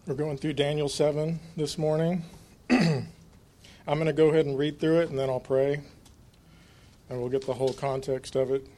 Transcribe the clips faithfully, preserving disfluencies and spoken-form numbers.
We're going through Daniel seven this morning. I'm going to go ahead and read through it, and then I'll pray, and we'll get the whole context of it.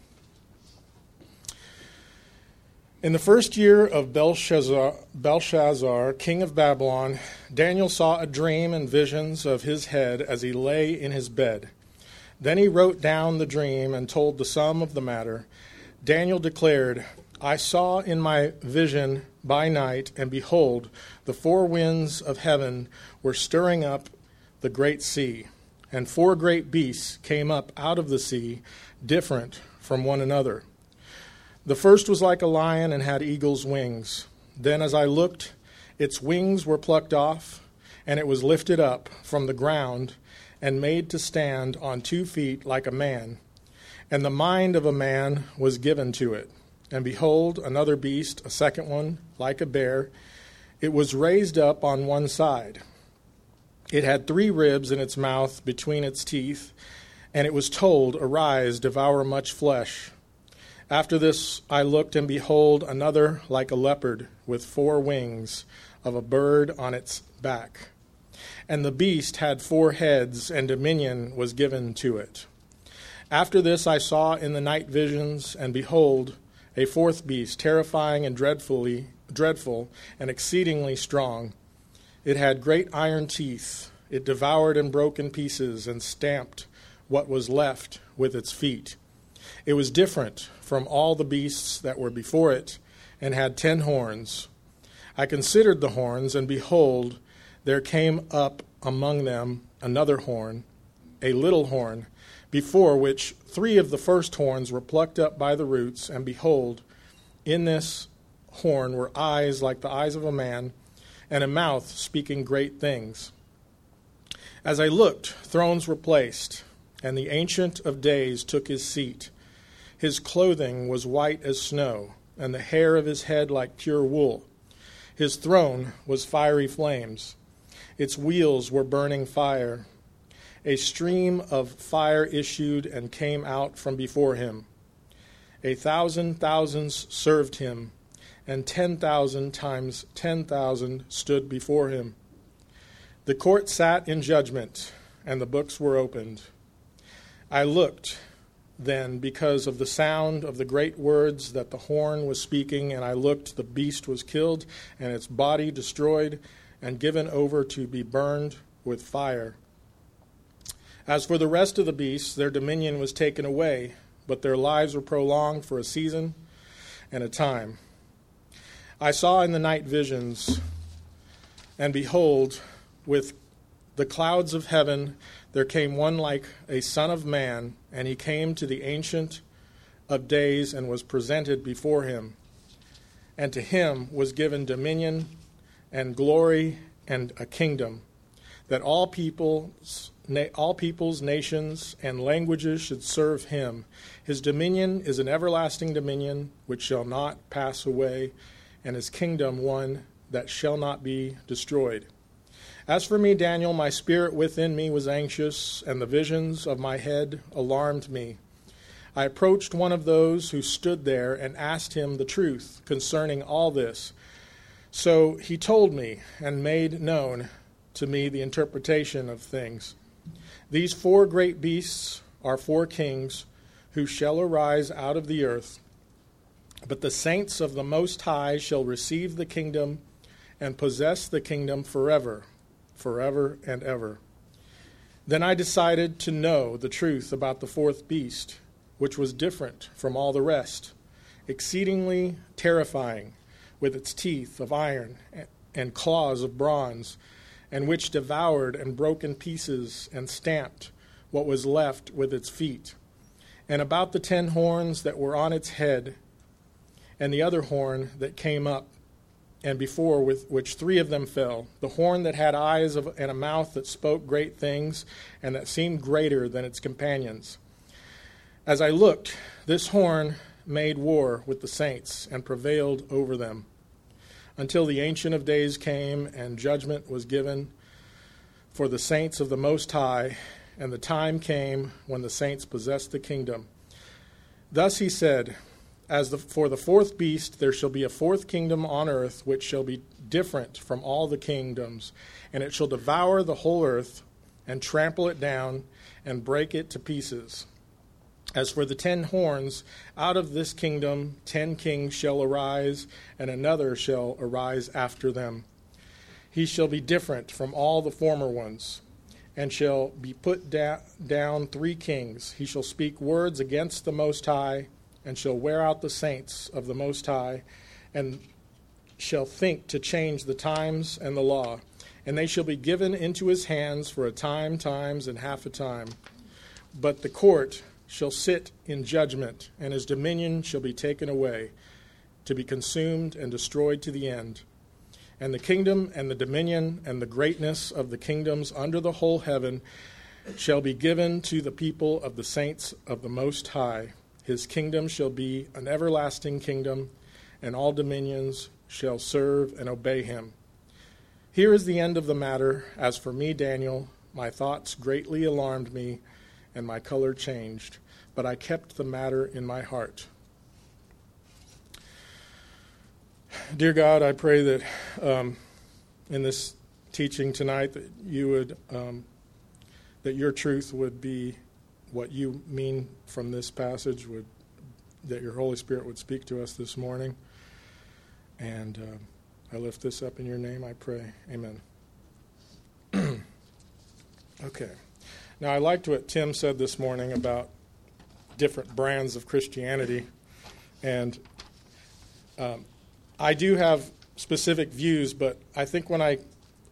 In the first year of Belshazzar, Belshazzar, king of Babylon, Daniel saw a dream and visions of his head as he lay in his bed. Then he wrote down the dream and told the sum of the matter. Daniel declared, I saw in my vision by night, and behold, the four winds of heaven were stirring up the great sea, and four great beasts came up out of the sea, different from one another. The first was like a lion and had eagle's wings. Then as I looked, its wings were plucked off, and it was lifted up from the ground and made to stand on two feet like a man. And the mind of a man was given to it. And behold, another beast, a second one, like a bear. It was raised up on one side. It had three ribs in its mouth between its teeth, and it was told, Arise, devour much flesh. After this I looked, and behold, another like a leopard, with four wings of a bird on its back. And the beast had four heads, and dominion was given to it. After this I saw in the night visions, and behold, a fourth beast, terrifying and dreadfully dreadful and exceedingly strong. It had great iron teeth. It devoured and broke in pieces and stamped what was left with its feet. It was different from all the beasts that were before it, and had ten horns. I considered the horns, and behold, there came up among them another horn, a little horn, before which three of the first horns were plucked up by the roots, and behold, in this horn were eyes like the eyes of a man, and a mouth speaking great things. As I looked, thrones were placed, and the Ancient of Days took his seat. His clothing was white as snow, and the hair of his head like pure wool. His throne was fiery flames. Its wheels were burning fire. A stream of fire issued and came out from before him. A thousand thousands served him, and ten thousand times ten thousand stood before him. The court sat in judgment, and the books were opened. I looked then because of the sound of the great words that the horn was speaking, and I looked, the beast was killed, and its body destroyed, and given over to be burned with fire. As for the rest of the beasts, their dominion was taken away, but their lives were prolonged for a season and a time. I saw in the night visions, and behold, with the clouds of heaven there came one like a son of man, and he came to the Ancient of Days and was presented before him. And to him was given dominion and glory and a kingdom, that all peoples, na- all peoples, nations, and languages should serve him. His dominion is an everlasting dominion which shall not pass away, and his kingdom one that shall not be destroyed. As for me, Daniel, my spirit within me was anxious, and the visions of my head alarmed me. I approached one of those who stood there and asked him the truth concerning all this. So he told me and made known to me the interpretation of things. These four great beasts are four kings who shall arise out of the earth, but the saints of the Most High shall receive the kingdom and possess the kingdom forever, forever and ever. Then I decided to know the truth about the fourth beast, which was different from all the rest, exceedingly terrifying, with its teeth of iron and claws of bronze, and which devoured and broke in pieces and stamped what was left with its feet. And about the ten horns that were on its head, and the other horn that came up, and before with which three of them fell, the horn that had eyes of, and a mouth that spoke great things, and that seemed greater than its companions. As I looked, this horn made war with the saints and prevailed over them, until the Ancient of Days came and judgment was given for the saints of the Most High, and the time came when the saints possessed the kingdom. Thus he said, As the, for the fourth beast there shall be a fourth kingdom on earth, which shall be different from all the kingdoms, and it shall devour the whole earth, and trample it down, and break it to pieces. As for the ten horns, out of this kingdom ten kings shall arise, and another shall arise after them. He shall be different from all the former ones, and shall be put da- down three kings. He shall speak words against the Most High, and shall wear out the saints of the Most High, and shall think to change the times and the law. And they shall be given into his hands for a time, times, and half a time. But the court shall sit in judgment, and his dominion shall be taken away, to be consumed and destroyed to the end. And the kingdom and the dominion and the greatness of the kingdoms under the whole heaven shall be given to the people of the saints of the Most High. His kingdom shall be an everlasting kingdom, and all dominions shall serve and obey him. Here is the end of the matter. As for me, Daniel, my thoughts greatly alarmed me, and my color changed, but I kept the matter in my heart. Dear God, I pray that um, in this teaching tonight that you would, um, that your truth would be what you mean from this passage, would that your Holy Spirit would speak to us this morning. And uh, I lift this up in your name, I pray. Amen. Okay. Now, I liked what Tim said this morning about different brands of Christianity. And um, I do have specific views, but I think when I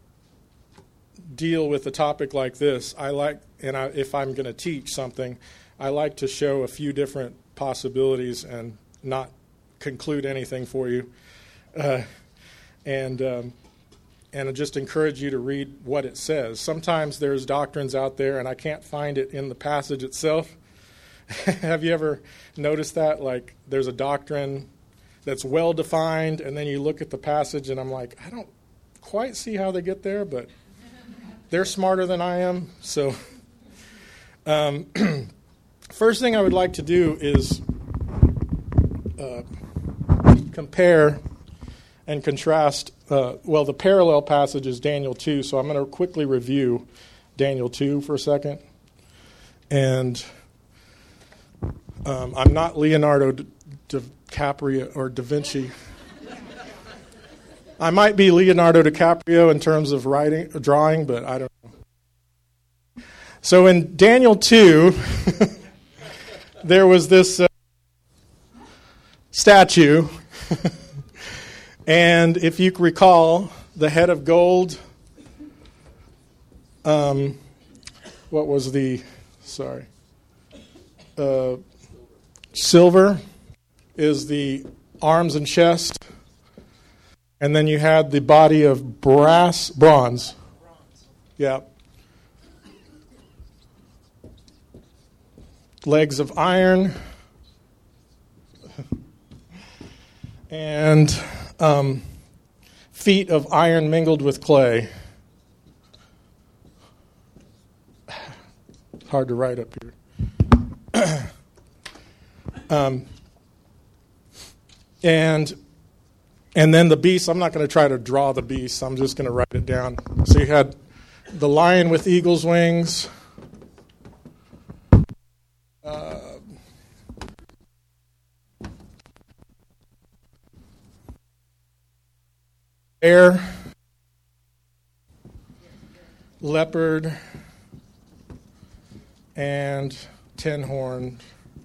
deal with a topic like this, I like, and I, if I'm going to teach something, I like to show a few different possibilities and not conclude anything for you. Uh, and um, and I just encourage you to read what it says. Sometimes there's doctrines out there, and I can't find it in the passage itself. Have you ever noticed that? Like, there's a doctrine that's well-defined, and then you look at the passage, and I'm like, I don't quite see how they get there, but they're smarter than I am. So um, first thing I would like to do is uh, compare and contrast. Uh, well, the parallel passage is Daniel two, so I'm going to quickly review Daniel two for a second. And um, I'm not Leonardo D- DiCaprio or Da Vinci. I might be Leonardo DiCaprio in terms of writing, drawing, but I don't know. So in Daniel two, there was this uh, statue. And if you recall, the head of gold, um, what was the, sorry, uh, silver is the arms and chest, and then you had the body of brass, bronze. Yeah. Legs of iron, and Um, feet of iron mingled with clay. Hard to write up here. um, and and then the beast, I'm not going to try to draw the beast. I'm just going to write it down. So you had the lion with eagle's wings. Uh, bear, leopard, and ten-horned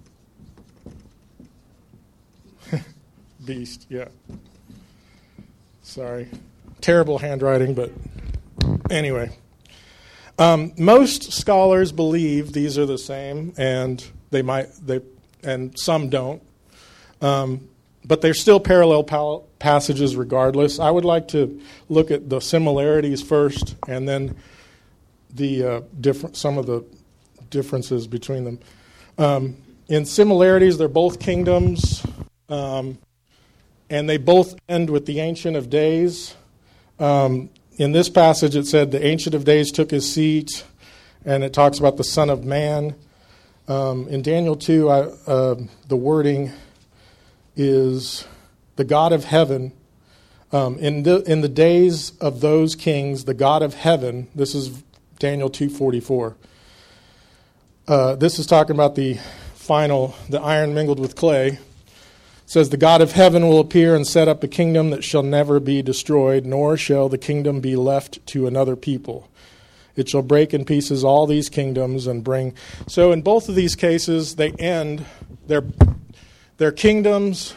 beast. Yeah. Sorry. Terrible handwriting, but anyway. Um, most scholars believe these are the same, and they might they and some don't. Um, But they're still parallel pal- passages regardless. I would like to look at the similarities first, and then the uh, different some of the differences between them. Um, in similarities, they're both kingdoms, um, and they both end with the Ancient of Days. Um, in this passage, it said the Ancient of Days took his seat, and it talks about the Son of Man. Um, in Daniel two, I, uh, the wording is the God of heaven Um, in the in the days of those kings, the God of heaven, this is Daniel two forty-four. Uh, this is talking about the final, the iron mingled with clay. It says, the God of heaven will appear and set up a kingdom that shall never be destroyed, nor shall the kingdom be left to another people. It shall break in pieces all these kingdoms and bring... So in both of these cases, they end, their, their kingdoms...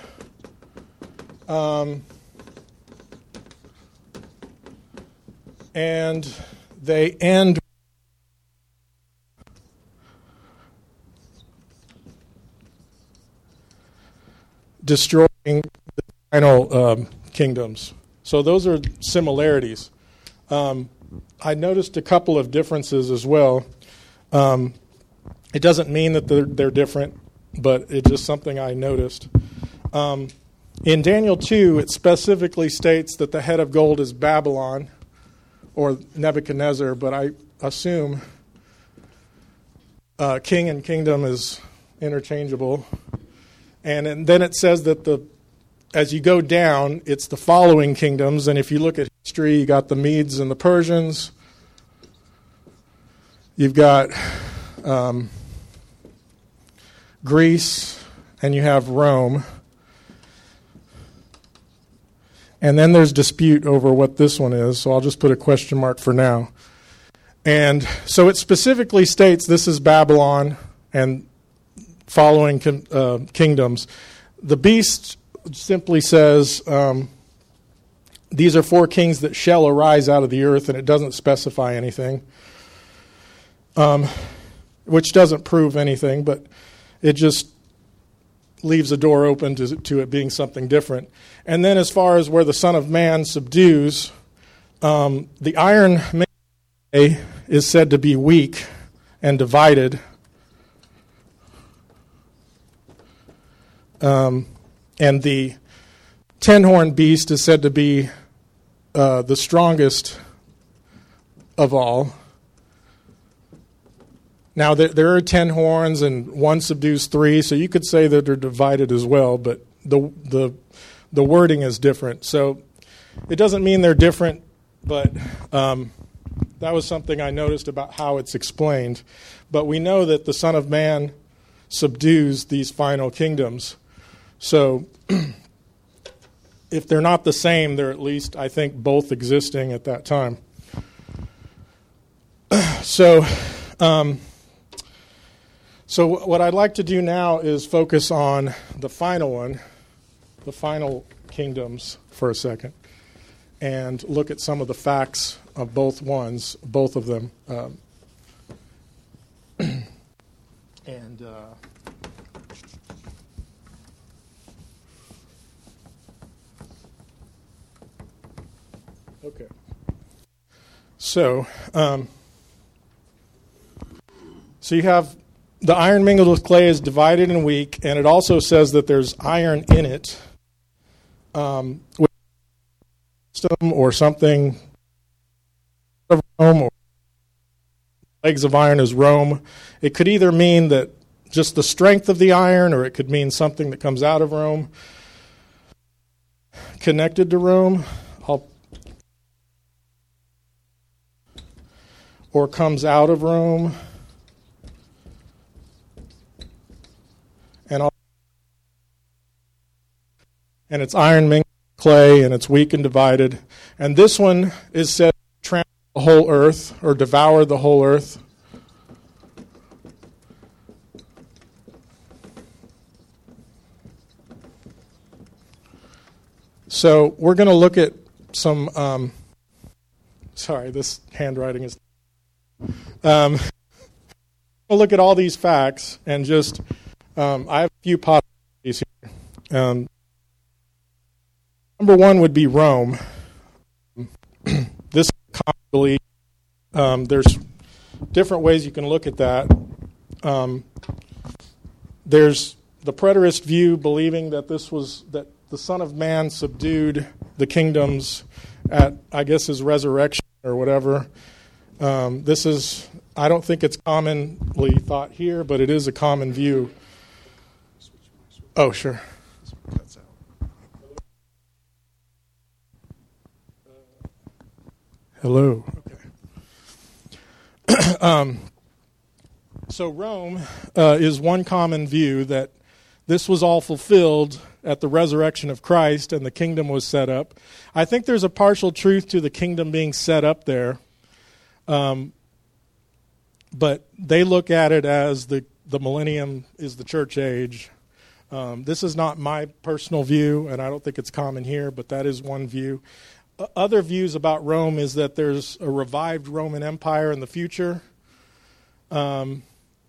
Um, and they end destroying the final um, kingdoms. So those are similarities. Um, I noticed a couple of differences as well. Um, it doesn't mean that they're, they're different, but it's just something I noticed. Um, in Daniel two, it specifically states that the head of gold is Babylon, or Nebuchadnezzar, but I assume uh, king and kingdom is interchangeable. And, and then it says that the as you go down, it's the following kingdoms. And if you look at history, you got the Medes and the Persians. You've got um, Greece, and you have Rome. And then there's dispute over what this one is, so I'll just put a question mark for now. And so it specifically states this is Babylon and following uh, kingdoms. The beast simply says um, these are four kings that shall arise out of the earth, and it doesn't specify anything, um, which doesn't prove anything, but it just leaves a door open to, to it being something different. And then as far as where the Son of Man subdues, um, the iron is said to be weak and divided. Um, and the ten-horned beast is said to be uh, the strongest of all. Now, there, there are ten horns, and one subdues three, so you could say that they're divided as well, but the the the wording is different. So it doesn't mean they're different, but um, that was something I noticed about how it's explained. But we know that the Son of Man subdues these final kingdoms. So if they're not the same, they're at least, I think, both existing at that time. So... Um, So what I'd like to do now is focus on the final one, the final kingdoms, for a second, and look at some of the facts of both ones, both of them. Um, and uh, okay, so um, so you have. The iron mingled with clay is divided and weak, and it also says that there's iron in it, um, with system or something of Rome, or legs of iron is Rome. It could either mean that just the strength of the iron, or it could mean something that comes out of Rome, connected to Rome, I'll, or comes out of Rome. And, all, and it's iron mingled with clay, and it's weak and divided. And this one is said to trample the whole earth, or devour the whole earth. So we're going to look at some. Um, sorry, this handwriting is. Um, we'll look at all these facts and just. Um, I have a few possibilities here. Um, number one would be Rome. This is commonly, um, there's different ways you can look at that. Um, there's the preterist view, believing that this was that the Son of Man subdued the kingdoms at, I guess, his resurrection or whatever. Um, this is, I don't think it's commonly thought here, but it is a common view. Oh, sure. Hello. Okay. um, so Rome uh, is one common view that this was all fulfilled at the resurrection of Christ and the kingdom was set up. I think there's a partial truth to the kingdom being set up there, um, but they look at it as the, the millennium is the church age. Um, this is not my personal view, and I don't think it's common here, but that is one view. Uh, other views about Rome is that there's a revived Roman Empire in the future, um,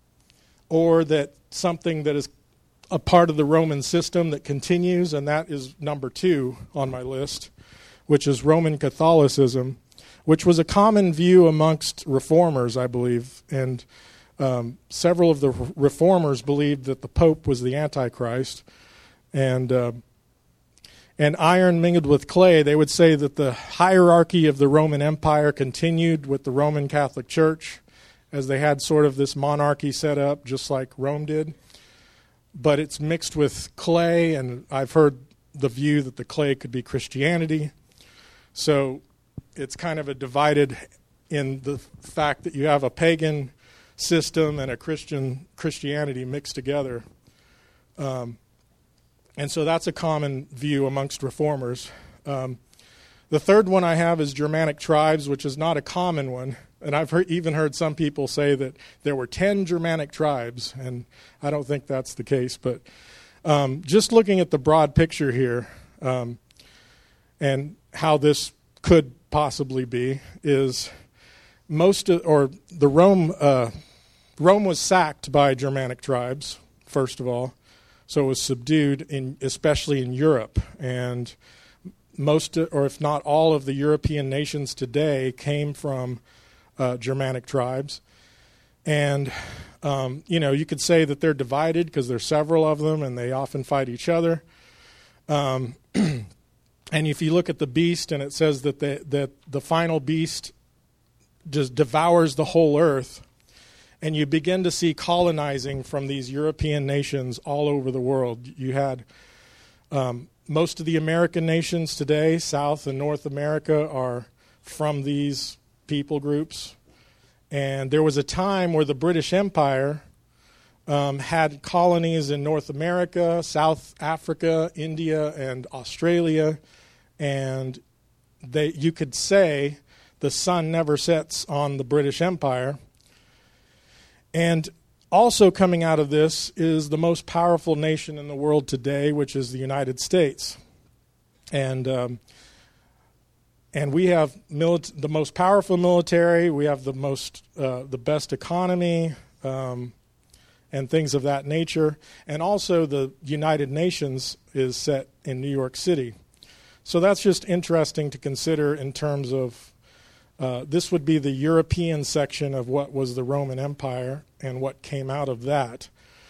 or that something that is a part of the Roman system that continues, and that is number two on my list, which is Roman Catholicism, which was a common view amongst reformers, I believe, and Um, several of the reformers believed that the Pope was the Antichrist, and uh, and iron mingled with clay. They would say that the hierarchy of the Roman Empire continued with the Roman Catholic Church, as they had sort of this monarchy set up, just like Rome did. But it's mixed with clay, and I've heard the view that the clay could be Christianity. So it's kind of a divided in the fact that you have a pagan system and a Christian Christianity mixed together. Um, and so that's a common view amongst reformers. Um, the third one I have is Germanic tribes, which is not a common one. And I've heard, even heard some people say that there were ten Germanic tribes, and I don't think that's the case. But um, just looking at the broad picture here um, and how this could possibly be is most of, or the Rome uh, Rome was sacked by Germanic tribes, first of all, so it was subdued in especially in Europe, and most, or if not all, of the European nations today came from uh, Germanic tribes. And um, you know, you could say that they're divided because there's several of them, and they often fight each other. Um, and if you look at the beast, and it says that the that the final beast just devours the whole earth, and you begin to see colonizing from these European nations all over the world. You had um, most of the American nations today, South and North America, are from these people groups. And there was a time where the British Empire um, had colonies in North America, South Africa, India, and Australia. And they, you could say the sun never sets on the British Empire. And also coming out of this is the most powerful nation in the world today, which is the United States. And um, and we have mili- the most powerful military. We have the most uh, the best economy, um, and things of that nature. And also the United Nations is set in New York City. So that's just interesting to consider in terms of Uh, this would be the European section of what was the Roman Empire and what came out of that.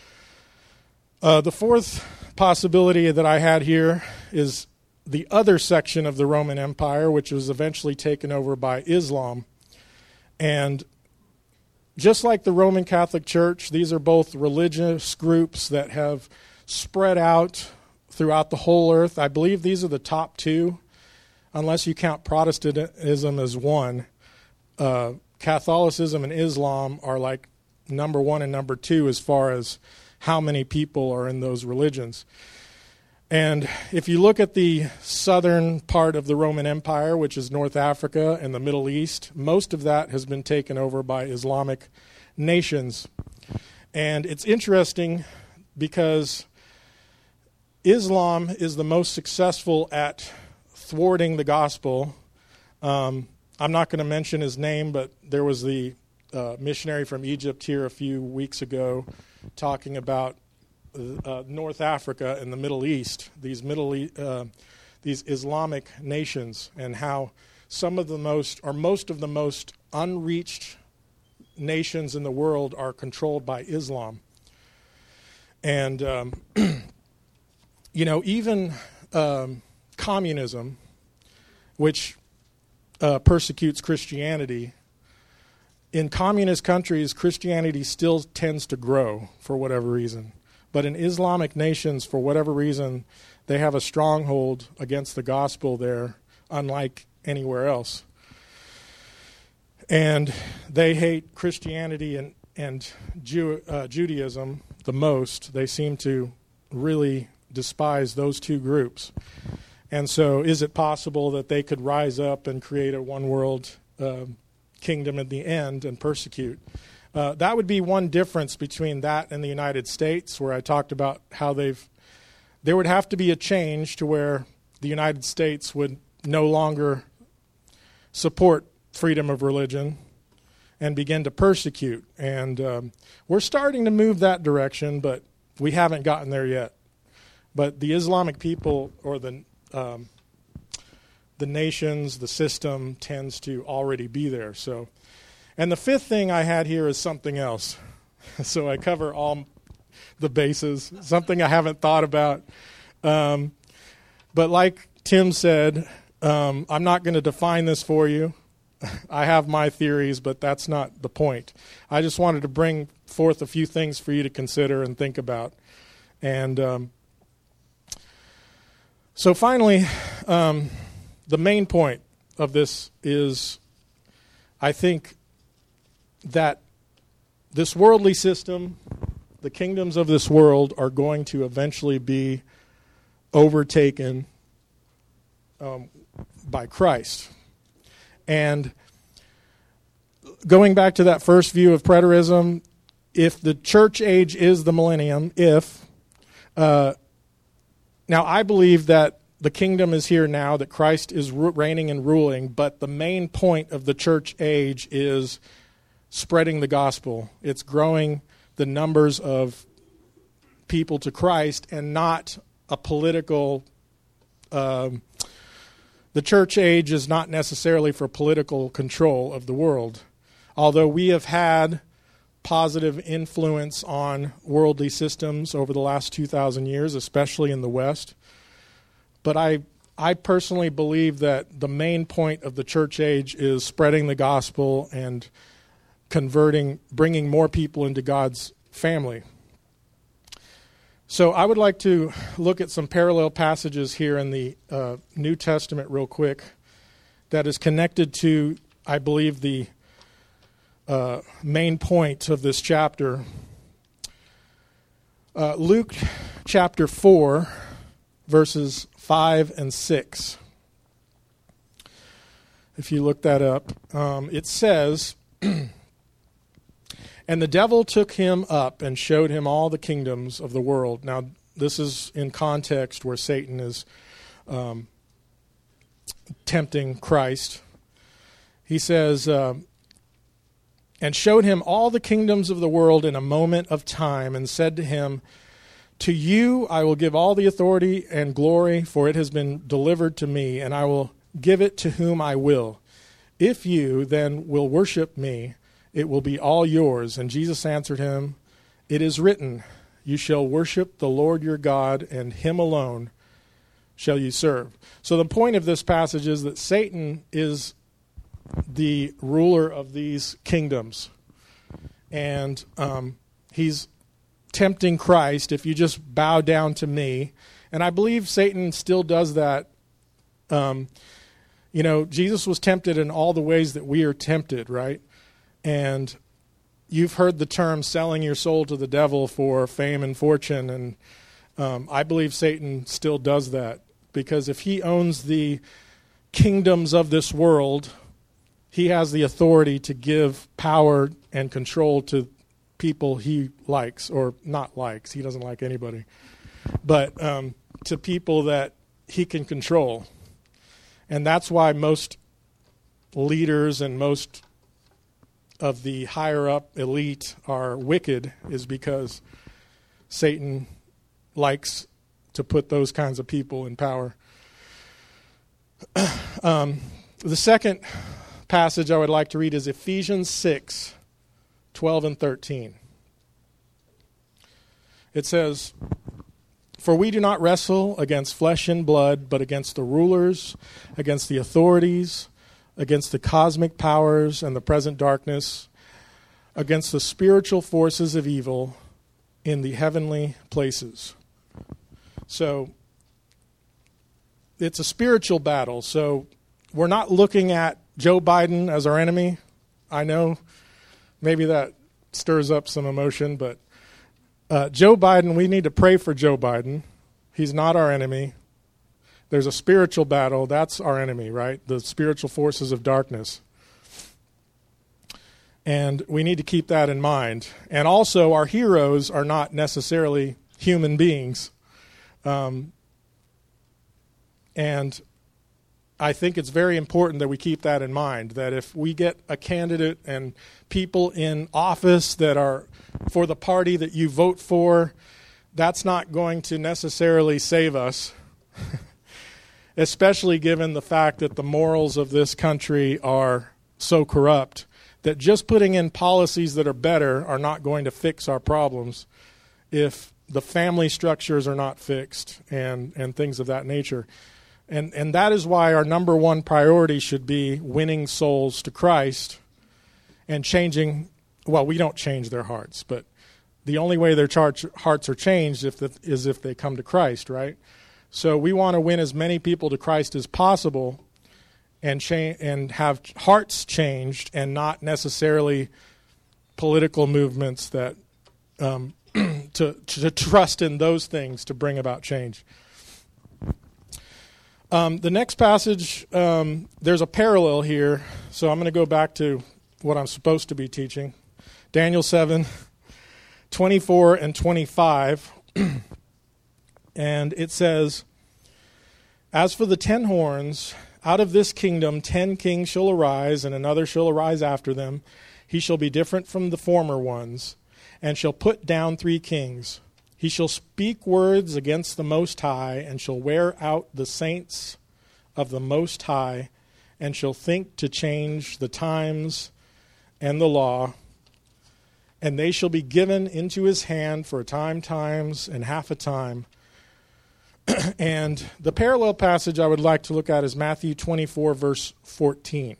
Uh, the fourth possibility that I had here is the other section of the Roman Empire, which was eventually taken over by Islam. And just like the Roman Catholic Church, these are both religious groups that have spread out throughout the whole earth. I believe these are the top two. Unless you count Protestantism as one, uh, Catholicism and Islam are like number one and number two as far as how many people are in those religions. And if you look at the southern part of the Roman Empire, which is North Africa and the Middle East, most of that has been taken over by Islamic nations. And it's interesting because Islam is the most successful at thwarting the gospel. Um, I'm not going to mention his name, but there was the uh, missionary from Egypt here a few weeks ago talking about uh, North Africa and the Middle East, these Middle e- uh, these Islamic nations, and how some of the most, or most of the most unreached nations in the world are controlled by Islam. And, um, you know, even um, communism, which uh, persecutes Christianity, in communist countries, Christianity still tends to grow for whatever reason. But in Islamic nations, for whatever reason, they have a stronghold against the gospel there, unlike anywhere else. And they hate Christianity and, and Jew, uh, Judaism the most. They seem to really despise those two groups. And so is it possible that they could rise up and create a one-world uh, kingdom in the end and persecute? Uh, that would be one difference between that and the United States, where I talked about how they've... There would have to be a change to where the United States would no longer support freedom of religion and begin to persecute. And um, we're starting to move that direction, but we haven't gotten there yet. But the Islamic people, or the um, the nations, the system tends to already be there. So, and the fifth thing I had here is something else. So I cover all the bases, something I haven't thought about. Um, but like Tim said, um, I'm not going to define this for you. I have my theories, but that's not the point. I just wanted to bring forth a few things for you to consider and think about. And um, so finally, um, the main point of this is, I think that this worldly system, the kingdoms of this world, are going to eventually be overtaken um, by Christ. And going back to that first view of preterism, if the church age is the millennium, if, uh, now I believe that the kingdom is here now, that Christ is reigning and ruling, but the main point of the church age is spreading the gospel. It's growing the numbers of people to Christ, and not a political... Um, the church age is not necessarily for political control of the world. Although we have had positive influence on worldly systems over the last two thousand years, especially in the West. But I I personally believe that the main point of the church age is spreading the gospel and converting, bringing more people into God's family. So I would like to look at some parallel passages here in the uh, New Testament real quick that is connected to, I believe, the uh, main point of this chapter. Uh, Luke chapter four, verses five and six. If you look that up, um, it says... And the devil took him up and showed him all the kingdoms of the world. Now, this is in context where Satan is um, tempting Christ. He says, uh, and showed him all the kingdoms of the world in a moment of time, and said to him, to you I will give all the authority and glory, for it has been delivered to me, and I will give it to whom I will. If you then will worship me, it will be all yours. And Jesus answered him, it is written, you shall worship the Lord your God, and him alone shall you serve. So the point of this passage is that Satan is the ruler of these kingdoms. And um, he's tempting Christ, if you just bow down to me. And I believe Satan still does that. Um, you know, Jesus was tempted in all the ways that we are tempted, right? And you've heard the term selling your soul to the devil for fame and fortune. And um, I believe Satan still does that. Because if he owns the kingdoms of this world, he has the authority to give power and control to people he likes, or not likes. He doesn't like anybody. But um, to people that he can control. And that's why most leaders and most of the higher up elite are wicked, is because Satan likes to put those kinds of people in power. um, the second passage I would like to read is Ephesians six, twelve and thirteen. It says, for we do not wrestle against flesh and blood, but against the rulers, against the authorities, against the cosmic powers and the present darkness, against the spiritual forces of evil in the heavenly places. So it's a spiritual battle. So we're not looking at Joe Biden as our enemy. I know maybe that stirs up some emotion, but uh, Joe Biden, we need to pray for Joe Biden. He's not our enemy. There's a spiritual battle. That's our enemy, right? The spiritual forces of darkness. And we need to keep that in mind. And also, our heroes are not necessarily human beings. Um, and I think it's very important that we keep that in mind, that if we get a candidate and people in office that are for the party that you vote for, that's not going to necessarily save us, especially given the fact that the morals of this country are so corrupt that just putting in policies that are better are not going to fix our problems if the family structures are not fixed and, and things of that nature. And and that is why our number one priority should be winning souls to Christ and changing, well, we don't change their hearts, but the only way their char- hearts are changed if the, is if they come to Christ, right? So we want to win as many people to Christ as possible and cha- and have hearts changed and not necessarily political movements that um, to, to trust in those things to bring about change. Um, the next passage, um, there's a parallel here, so I'm going to go back to what I'm supposed to be teaching. Daniel seven, twenty-four and twenty-five, and it says, "As for the ten horns, out of this kingdom ten kings shall arise, and another shall arise after them. He shall be different from the former ones, and shall put down three kings. He shall speak words against the Most High, and shall wear out the saints of the Most High, and shall think to change the times and the law. And they shall be given into his hand for a time, times, and half a time." And the parallel passage I would like to look at is Matthew twenty-four, verse fourteen.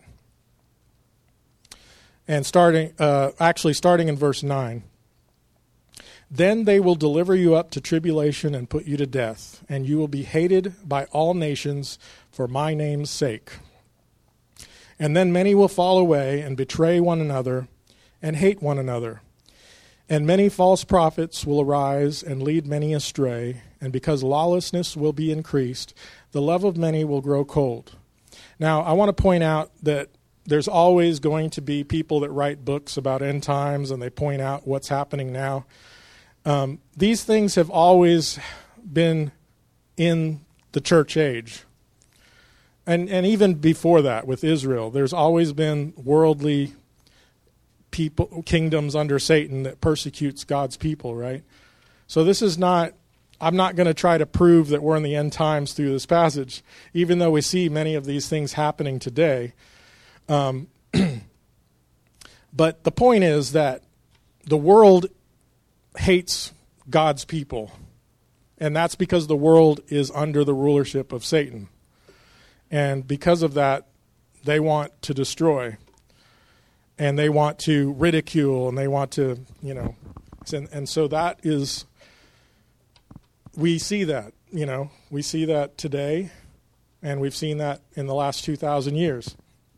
And starting, uh, actually starting in verse nine. "Then they will deliver you up to tribulation and put you to death, and you will be hated by all nations for my name's sake. And then many will fall away and betray one another and hate one another. And many false prophets will arise and lead many astray, and because lawlessness will be increased, the love of many will grow cold." Now, I want to point out that there's always going to be people that write books about end times, and they point out what's happening now. Um, these things have always been in the church age. And and even before that, with Israel, there's always been worldly people, kingdoms under Satan that persecutes God's people, right? So this is not, I'm not going to try to prove that we're in the end times through this passage, even though we see many of these things happening today. Um, but the point is that the world hates God's people, and that's because the world is under the rulership of Satan. And because of that, they want to destroy, and they want to ridicule, and they want to, you know, and, and so that is, we see that, you know, we see that today, and we've seen that in the last two thousand years.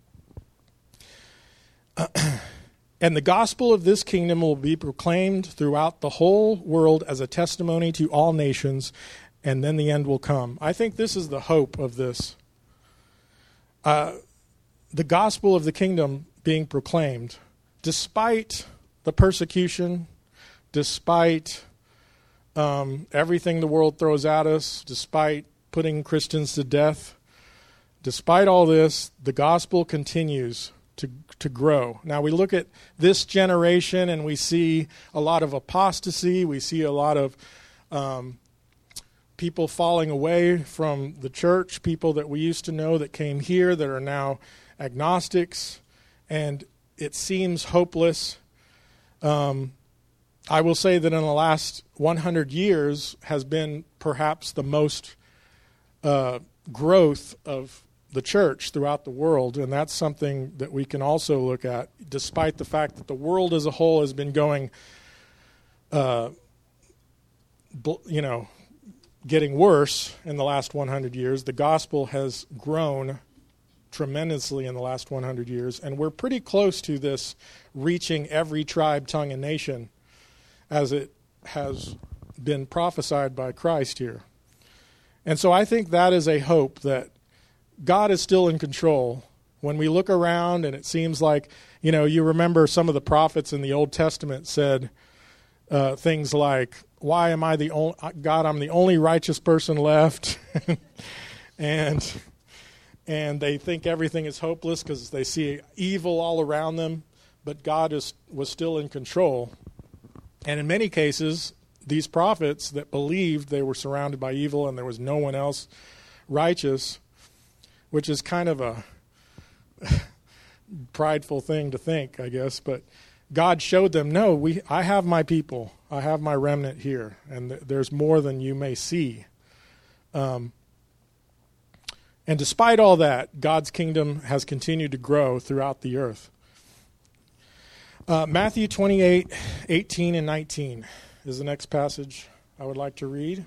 "And the gospel of this kingdom will be proclaimed throughout the whole world as a testimony to all nations, and then the end will come." I think this is the hope of this. Uh, the gospel of the kingdom being proclaimed, despite the persecution, despite um, everything the world throws at us, despite putting Christians to death, despite all this, the gospel continues to to grow. Now we look at this generation and we see a lot of apostasy. We see a lot of um, people falling away from the church, people that we used to know that came here that are now agnostics, and it seems hopeless. Um, I will say that in the last one hundred years has been perhaps the most uh, growth of the church throughout the world, and that's something that we can also look at, despite the fact that the world as a whole has been going, uh, you know, getting worse in the last one hundred years. The gospel has grown tremendously in the last one hundred years, and we're pretty close to this reaching every tribe, tongue, and nation as it has been prophesied by Christ here. And so I think that is a hope that God is still in control. When we look around and it seems like, you know, you remember some of the prophets in the Old Testament said uh, things like, why am I the only, God, I'm the only righteous person left. and and they think everything is hopeless because they see evil all around them, but God is was still in control. And in many cases, these prophets that believed they were surrounded by evil and there was no one else righteous, which is kind of a prideful thing to think, I guess, but God showed them, no, we I have my people. I have my remnant here, and th- there's more than you may see. Um, and despite all that, God's kingdom has continued to grow throughout the earth. Uh, Matthew twenty-eight, eighteen, and nineteen is the next passage I would like to read.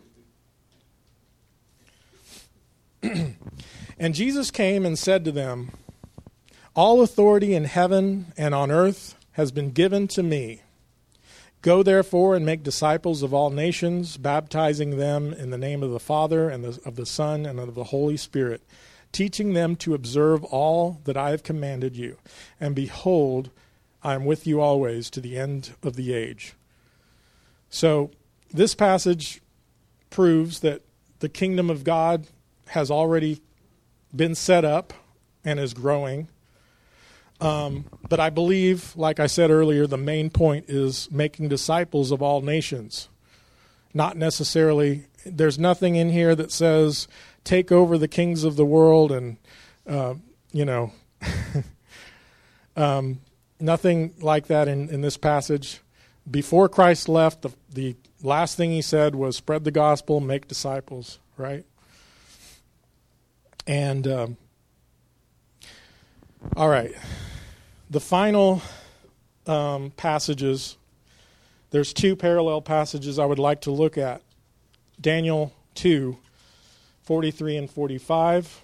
And Jesus came and said to them, all authority in heaven and on earth has been given to me. Go therefore and make disciples of all nations, baptizing them in the name of the Father and the, of the Son and of the Holy Spirit, teaching them to observe all that I have commanded you. And behold, I am with you always to the end of the age. So this passage proves that the kingdom of God has already been set up and is growing. Um, but I believe, like I said earlier, the main point is making disciples of all nations. Not necessarily, there's nothing in here that says, take over the kings of the world and, uh, you know, um, nothing like that in, in this passage. Before Christ left, the, the last thing he said was spread the gospel, make disciples, right? And, um, all right. The final um, passages, there's two parallel passages I would like to look at. Daniel two, forty-three and forty-five.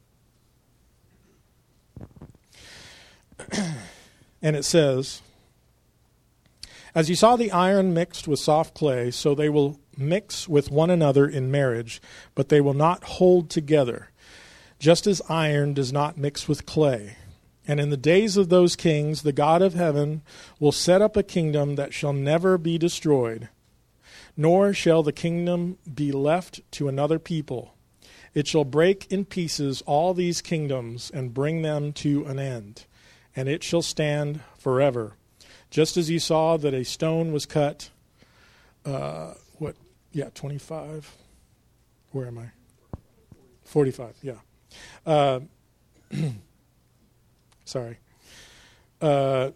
And it says, as you saw the iron mixed with soft clay, so they will mix with one another in marriage, but they will not hold together, just as iron does not mix with clay. And in the days of those kings, the God of heaven will set up a kingdom that shall never be destroyed, nor shall the kingdom be left to another people. It shall break in pieces all these kingdoms and bring them to an end, and it shall stand forever. Just as you saw that a stone was cut, uh, what, yeah, twenty-five. Where am I? forty-five, yeah. Uh, Sorry. Uh,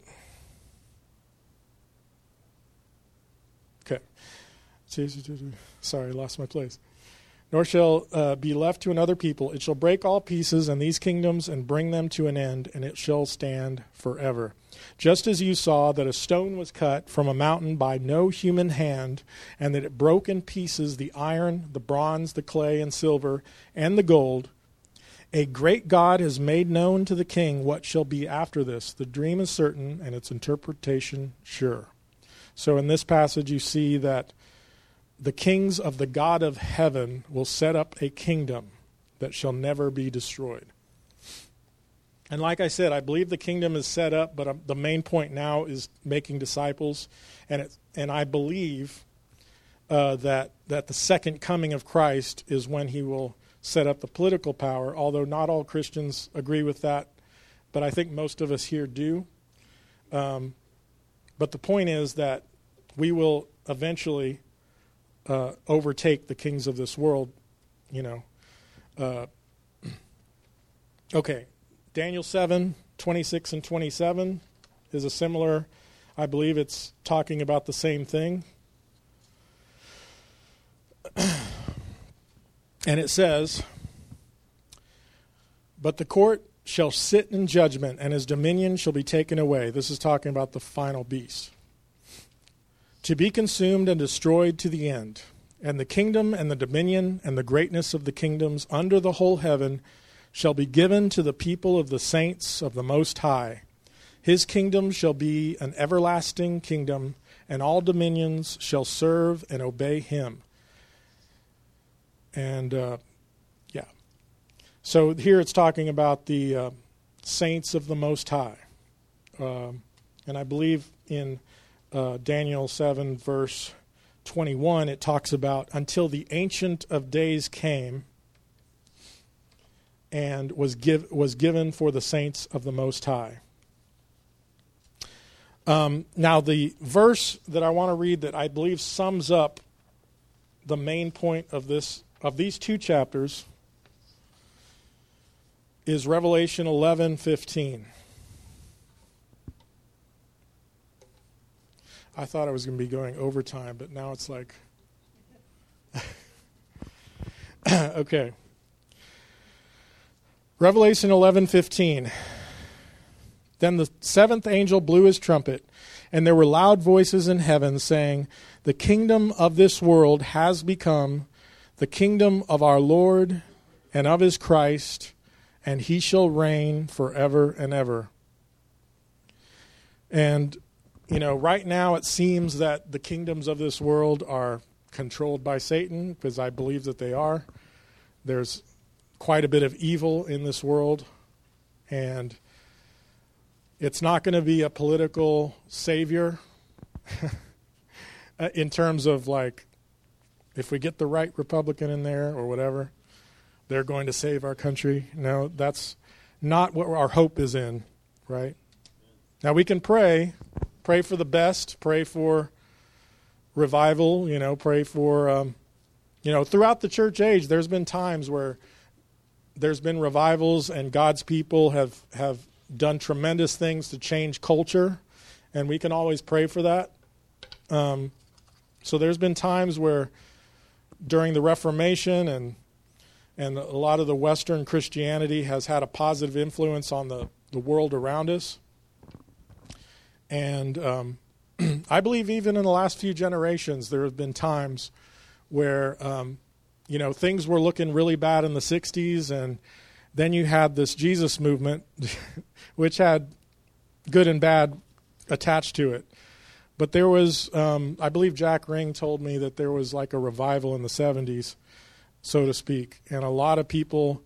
okay. Sorry, I lost my place. Nor shall uh, be left to another people. It shall break all pieces and these kingdoms and bring them to an end, and it shall stand forever. Just as you saw that a stone was cut from a mountain by no human hand, and that it broke in pieces the iron, the bronze, the clay, and silver, and the gold, a great God has made known to the king what shall be after this. The dream is certain, and its interpretation sure. So in this passage you see that the kings of the God of heaven will set up a kingdom that shall never be destroyed. And like I said, I believe the kingdom is set up, but um, the main point now is making disciples. And it, and I believe uh, that that the second coming of Christ is when he will set up the political power, although not all Christians agree with that, but I think most of us here do. Um, but the point is that we will eventually uh, overtake the kings of this world, you know. Uh, okay, Daniel seven, twenty-six and twenty-seven is a similar, I believe it's talking about the same thing. And it says, but the court shall sit in judgment, and his dominion shall be taken away. This is talking about the final beast. To be consumed and destroyed to the end. And the kingdom and the dominion and the greatness of the kingdoms under the whole heaven shall be given to the people of the saints of the Most High. His kingdom shall be an everlasting kingdom, and all dominions shall serve and obey him. And, uh, yeah. So here it's talking about the uh, saints of the Most High. Um, and I believe in uh, Daniel seven, verse twenty-one, it talks about until the Ancient of Days came and was give, was given for the saints of the Most High. Um, now, the verse that I want to read that I believe sums up the main point of this of these two chapters is Revelation eleven fifteen. I thought I was going to be going overtime, but now it's like, okay. Revelation eleven fifteen. Then the seventh angel blew his trumpet, and there were loud voices in heaven saying, "The kingdom of this world has become the kingdom of our Lord and of his Christ, and he shall reign forever and ever." And, you know, right now it seems that the kingdoms of this world are controlled by Satan, because I believe that they are. There's quite a bit of evil in this world, and it's not going to be a political savior in terms of, like, if we get the right Republican in there or whatever, they're going to save our country. No, that's not what our hope is in, right? Now, we can pray, pray for the best, pray for revival, you know, pray for, um, you know, throughout the church age, there's been times where there's been revivals and God's people have, have done tremendous things to change culture, and we can always pray for that. Um, so there's been times where during the Reformation and and a lot of the Western Christianity has had a positive influence on the, the world around us. And um, I believe even in the last few generations there have been times where, um, you know, things were looking really bad in the sixties, and then you had this Jesus movement, which had good and bad attached to it. But there was, um, I believe Jack Ring told me that there was like a revival in the seventies, so to speak. And a lot of people,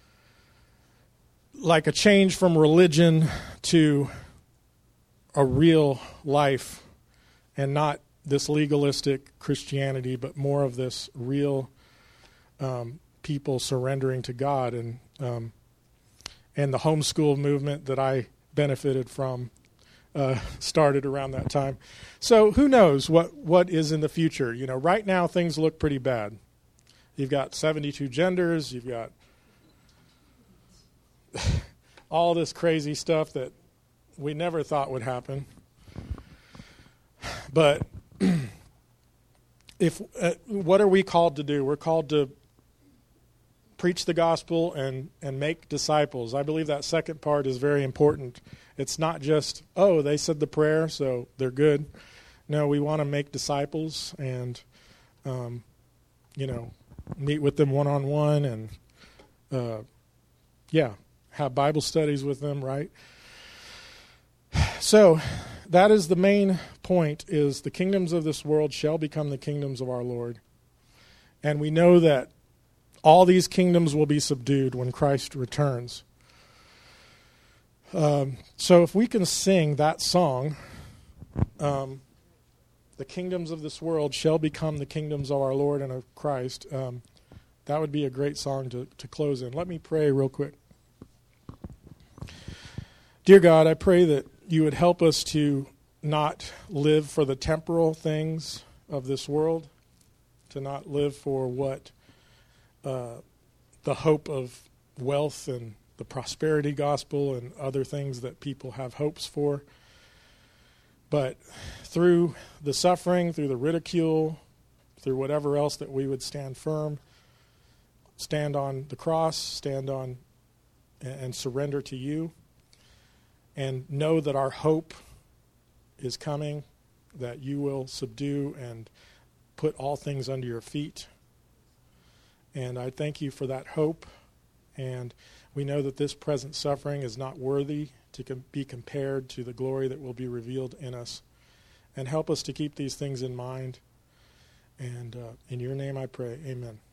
like a change from religion to a real life, and not this legalistic Christianity, but more of this real um, people surrendering to God. And um, and the homeschool movement that I benefited from uh, started around that time. So who knows what, what is in the future? You know, right now things look pretty bad. You've got seventy-two genders. You've got all this crazy stuff that we never thought would happen. But if uh, what are we called to do? We're called to preach the gospel and, and make disciples. I believe that second part is very important. It's not just, oh, they said the prayer, so they're good. No, we want to make disciples and, um, you know, meet with them one-on-one and, uh, yeah, have Bible studies with them, right? So that is the main point, is the kingdoms of this world shall become the kingdoms of our Lord. And we know that all these kingdoms will be subdued when Christ returns. Um, so if we can sing that song, um, the kingdoms of this world shall become the kingdoms of our Lord and of Christ, um, that would be a great song to, to close in. Let me pray real quick. Dear God, I pray that you would help us to not live for the temporal things of this world, to not live for what uh, the hope of wealth and the prosperity gospel and other things that people have hopes for. But through the suffering, through the ridicule, through whatever else, that we would stand firm, stand on the cross, stand on and surrender to you, and know that our hope is coming, that you will subdue and put all things under your feet. And I thank you for that hope. And We know that this present suffering is not worthy to com- be compared to the glory that will be revealed in us. And help us to keep these things in mind. And uh, in your name I pray, amen.